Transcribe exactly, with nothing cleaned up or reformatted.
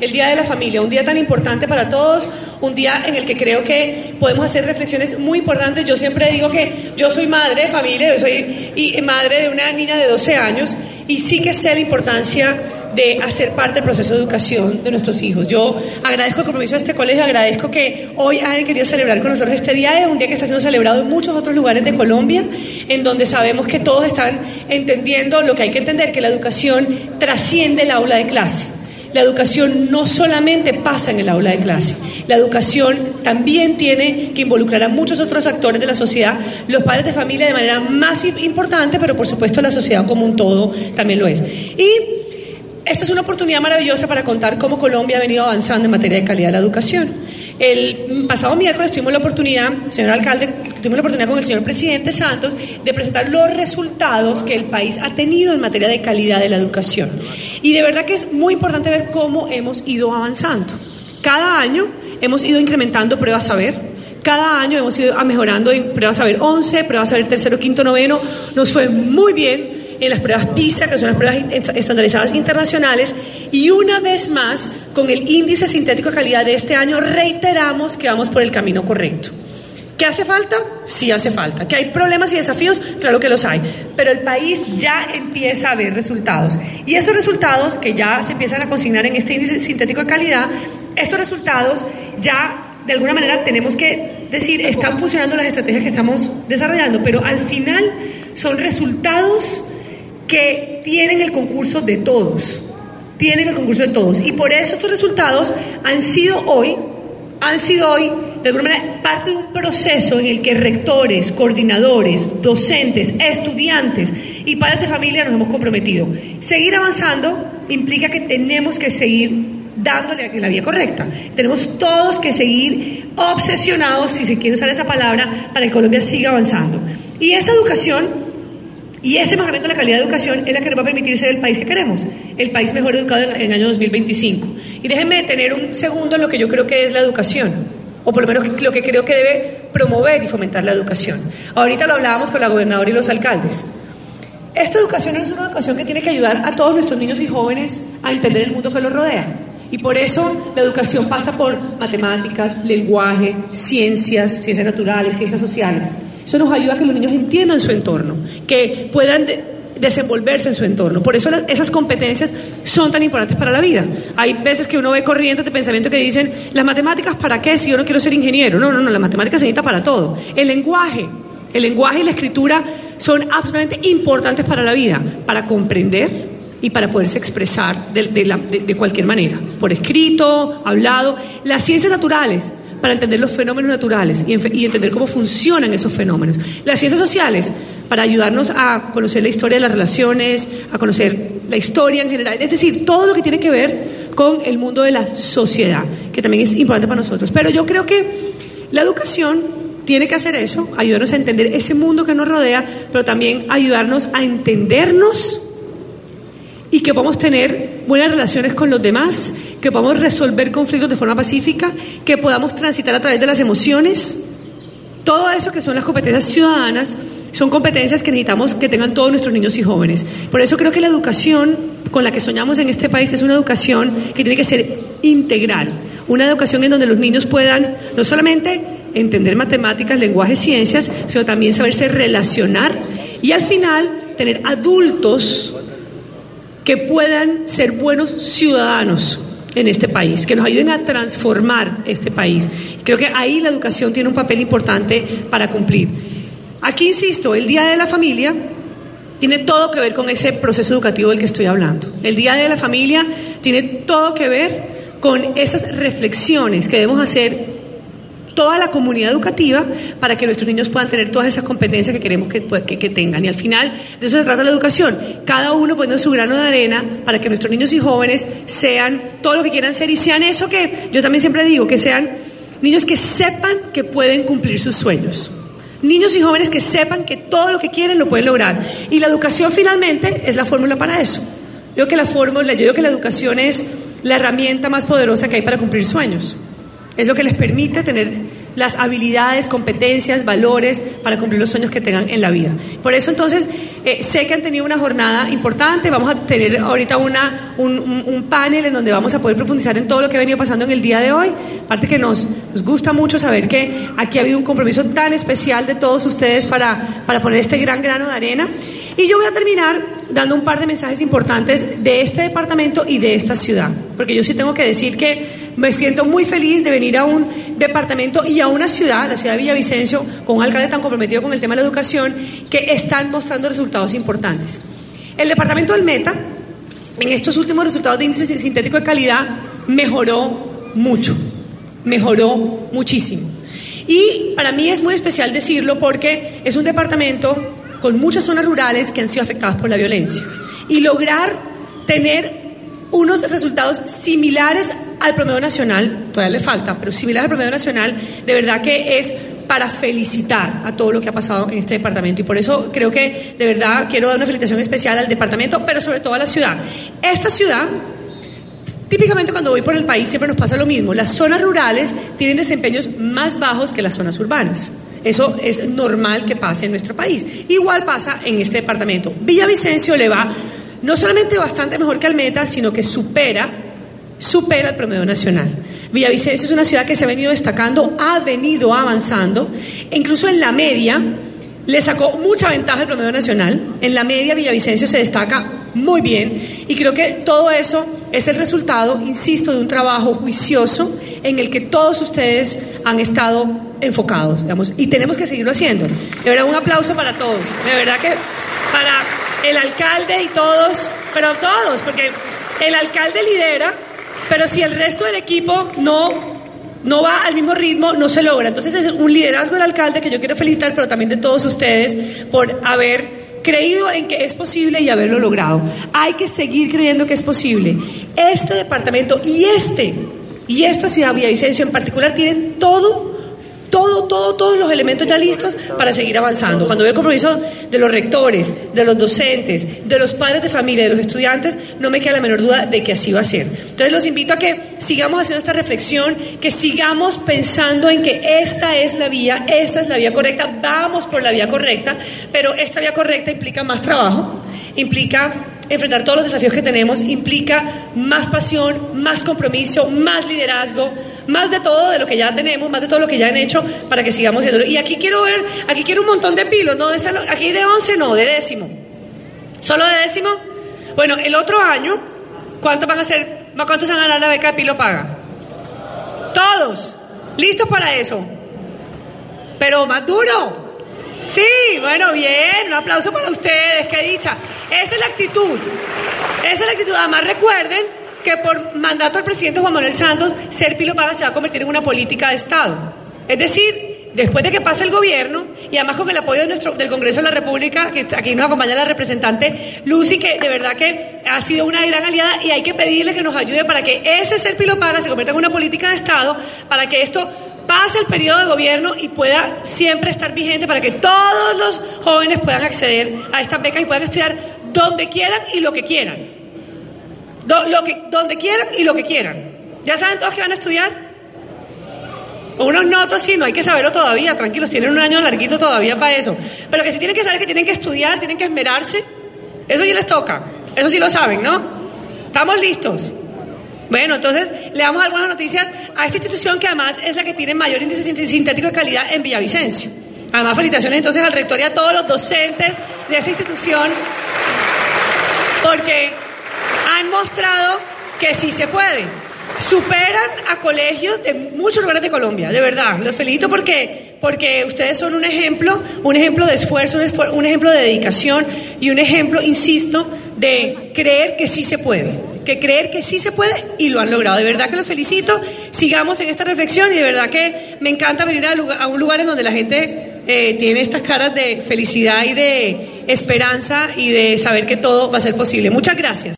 el Día de la Familia, un día tan importante para todos, un día en el que creo que podemos hacer reflexiones muy importantes. Yo siempre digo que yo soy madre de familia, yo soy y madre de una niña de doce años y sí que sé la importancia de hacer parte del proceso de educación de nuestros hijos. Yo agradezco el compromiso de este colegio, agradezco que hoy hayan querido celebrar con nosotros este día, es un día que está siendo celebrado en muchos otros lugares de Colombia, en donde sabemos que todos están entendiendo lo que hay que entender, que la educación trasciende el aula de clase. La educación no solamente pasa en el aula de clase, la educación también tiene que involucrar a muchos otros actores de la sociedad, los padres de familia de manera más importante, pero por supuesto la sociedad como un todo también lo es. Y esta es una oportunidad maravillosa para contar cómo Colombia ha venido avanzando en materia de calidad de la educación. El pasado miércoles tuvimos la oportunidad, señor alcalde, tuvimos la oportunidad con el señor presidente Santos de presentar los resultados que el país ha tenido en materia de calidad de la educación. Y de verdad que es muy importante ver cómo hemos ido avanzando. Cada año hemos ido incrementando pruebas saber. Cada año hemos ido mejorando en pruebas saber once, pruebas saber tercero, quinto, noveno. Nos fue muy bien en las pruebas PISA, que son las pruebas estandarizadas internacionales, y una vez más, con el índice sintético de calidad de este año, reiteramos que vamos por el camino correcto. ¿Qué hace falta? Sí hace falta. ¿Que hay problemas y desafíos? Claro que los hay. Pero el país ya empieza a ver resultados. Y esos resultados, que ya se empiezan a consignar en este índice sintético de calidad, estos resultados ya, de alguna manera, tenemos que decir, están funcionando las estrategias que estamos desarrollando, pero al final son resultados que tienen el concurso de todos, tienen el concurso de todos, y por eso estos resultados han sido hoy, han sido hoy, de alguna manera, parte de un proceso en el que rectores, coordinadores, docentes, estudiantes y padres de familia nos hemos comprometido. Seguir avanzando implica que tenemos que seguir dándole la vía correcta. Tenemos todos que seguir obsesionados, si se quiere usar esa palabra, para que Colombia siga avanzando. Y esa educación y ese mejoramiento de la calidad de educación es la que nos va a permitir ser el país que queremos, el país mejor educado en, en el año dos mil veinticinco. Y déjenme detener un segundo en lo que yo creo que es la educación, o por lo menos lo que creo que debe promover y fomentar la educación. Ahorita lo hablábamos con la gobernadora y los alcaldes. Esta educación es una educación que tiene que ayudar a todos nuestros niños y jóvenes a entender el mundo que los rodea. Y por eso la educación pasa por matemáticas, lenguaje, ciencias, ciencias naturales, ciencias sociales. Eso nos ayuda a que los niños entiendan su entorno, que puedan de- desenvolverse en su entorno. Por eso las, esas competencias son tan importantes para la vida. Hay veces que uno ve corrientes de pensamiento que dicen, ¿las matemáticas para qué si yo no quiero ser ingeniero? No, no, no, las matemáticas se necesitan para todo. El lenguaje, el lenguaje y la escritura son absolutamente importantes para la vida, para comprender y para poderse expresar de, de, la, de, de cualquier manera, por escrito, hablado. Las ciencias naturales, para entender los fenómenos naturales y, y entender cómo funcionan esos fenómenos. Las ciencias sociales, para ayudarnos a conocer la historia de las relaciones, a conocer la historia en general, es decir, todo lo que tiene que ver con el mundo de la sociedad, que también es importante para nosotros. Pero yo creo que la educación tiene que hacer eso, ayudarnos a entender ese mundo que nos rodea, pero también ayudarnos a entendernos y que podamos tener buenas relaciones con los demás, que podamos resolver conflictos de forma pacífica, que podamos transitar a través de las emociones. Todo eso que son las competencias ciudadanas son competencias que necesitamos que tengan todos nuestros niños y jóvenes. Por eso creo que la educación con la que soñamos en este país es una educación que tiene que ser integral, una educación en donde los niños puedan no solamente entender matemáticas, lenguaje, ciencias, sino también saberse relacionar y al final tener adultos que puedan ser buenos ciudadanos en este país, que nos ayuden a transformar este país. Creo que ahí la educación tiene un papel importante para cumplir. Aquí insisto, el Día de la Familia tiene todo que ver con ese proceso educativo del que estoy hablando. El Día de la Familia tiene todo que ver con esas reflexiones que debemos hacer toda la comunidad educativa para que nuestros niños puedan tener todas esas competencias que queremos que, que, que tengan. Y al final de eso se trata la educación, cada uno poniendo su grano de arena para que nuestros niños y jóvenes sean todo lo que quieran ser y sean eso que yo también siempre digo, que sean niños que sepan que pueden cumplir sus sueños, niños y jóvenes que sepan que todo lo que quieren lo pueden lograr. Y la educación finalmente es la fórmula para eso. Yo creo que la fórmula, yo digo que la educación es la herramienta más poderosa que hay para cumplir sueños. Es lo que les permite tener las habilidades, competencias, valores para cumplir los sueños que tengan en la vida. Por eso entonces eh, sé que han tenido una jornada importante, vamos a tener ahorita una, un, un, un panel en donde vamos a poder profundizar en todo lo que ha venido pasando en el día de hoy, aparte que nos, nos gusta mucho saber que aquí ha habido un compromiso tan especial de todos ustedes para, para poner este gran grano de arena. Y yo voy a terminar dando un par de mensajes importantes de este departamento y de esta ciudad, porque yo sí tengo que decir que me siento muy feliz de venir a un departamento y a una ciudad, la ciudad de Villavicencio, con un alcalde tan comprometido con el tema de la educación, que están mostrando resultados importantes. El departamento del Meta, en estos últimos resultados de índice sintético de calidad, mejoró mucho, mejoró muchísimo. Y para mí es muy especial decirlo porque es un departamento con muchas zonas rurales que han sido afectadas por la violencia. Y lograr tener unos resultados similares al promedio nacional, todavía le falta, pero similares al promedio nacional, de verdad que es para felicitar a todo lo que ha pasado en este departamento. Y por eso creo que de verdad quiero dar una felicitación especial al departamento, pero sobre todo a la ciudad. Esta ciudad, típicamente cuando voy por el país siempre nos pasa lo mismo. Las zonas rurales tienen desempeños más bajos que las zonas urbanas. Eso es normal que pase en nuestro país. Igual pasa en este departamento. Villavicencio le va no solamente bastante mejor que al Meta, sino que supera, supera el promedio nacional. Villavicencio es una ciudad que se ha venido destacando, ha venido avanzando, e incluso en la media le sacó mucha ventaja al promedio nacional. En la media Villavicencio se destaca muy bien y creo que todo eso es el resultado, insisto, de un trabajo juicioso en el que todos ustedes han estado enfocados, digamos, y tenemos que seguirlo haciendo. De verdad, un aplauso para todos, de verdad que para el alcalde y todos, pero todos, porque el alcalde lidera, pero si el resto del equipo no no va al mismo ritmo, no se logra. Entonces es un liderazgo del alcalde que yo quiero felicitar, pero también de todos ustedes por haber creído en que es posible y haberlo logrado. Hay que seguir creyendo que es posible. Este departamento y este y esta ciudad, Villavicencio en particular, tienen todo Todo, todo, todos los elementos ya listos para seguir avanzando. Cuando veo el compromiso de los rectores, de los docentes, de los padres de familia, de los estudiantes, no me queda la menor duda de que así va a ser. Entonces los invito a que sigamos haciendo esta reflexión, que sigamos pensando en que esta es la vía, esta es la vía correcta, vamos por la vía correcta, pero esta vía correcta implica más trabajo, implica enfrentar todos los desafíos que tenemos, implica más pasión, más compromiso, más liderazgo, más de todo de lo que ya tenemos, más de todo lo que ya han hecho para que sigamos haciéndolo. Y aquí quiero ver, aquí quiero un montón de pilos, ¿no? Aquí de once no, de décimo. ¿Solo de décimo? Bueno, el otro año, ¿cuántos van a ser? ¿Cuántos van a ganar la beca de Pilo Paga? Todos. ¿Listos para eso? Pero más duro. Sí, bueno, bien, un aplauso para ustedes, qué dicha. Esa es la actitud, esa es la actitud. Además recuerden que por mandato del presidente Juan Manuel Santos, ser Pilo Paga se va a convertir en una política de Estado. Es decir, después de que pase el gobierno, y además con el apoyo de nuestro, del Congreso de la República, que aquí nos acompaña la representante Lucy, que de verdad que ha sido una gran aliada, y hay que pedirle que nos ayude para que ese ser Pilo Paga se convierta en una política de Estado, para que esto pase el periodo de gobierno y pueda siempre estar vigente, para que todos los jóvenes puedan acceder a estas becas y puedan estudiar donde quieran y lo que quieran. Do, lo que, donde quieran y lo que quieran. ¿Ya saben todos que van a estudiar? Unos notos sí, no hay que saberlo todavía, tranquilos, tienen un año larguito todavía para eso. Pero que sí tienen que saber que tienen que estudiar, tienen que esmerarse. Eso sí les toca, eso sí lo saben, ¿no? ¿Estamos listos? Bueno, entonces le vamos a dar buenas noticias a esta institución que además es la que tiene mayor índice sintético de calidad en Villavicencio. Además, felicitaciones entonces al rector y a todos los docentes de esta institución, porque han mostrado que sí se puede. Superan a colegios de muchos lugares de Colombia, de verdad. Los felicito porque, porque ustedes son un ejemplo, un ejemplo de esfuerzo, un, esfuer- un ejemplo de dedicación y un ejemplo, insisto, de creer que sí se puede. Que creer que sí se puede y lo han logrado. De verdad que los felicito. Sigamos en esta reflexión y de verdad que me encanta venir a, lugar, a un lugar en donde la gente eh, tiene estas caras de felicidad y de esperanza y de saber que todo va a ser posible. Muchas gracias.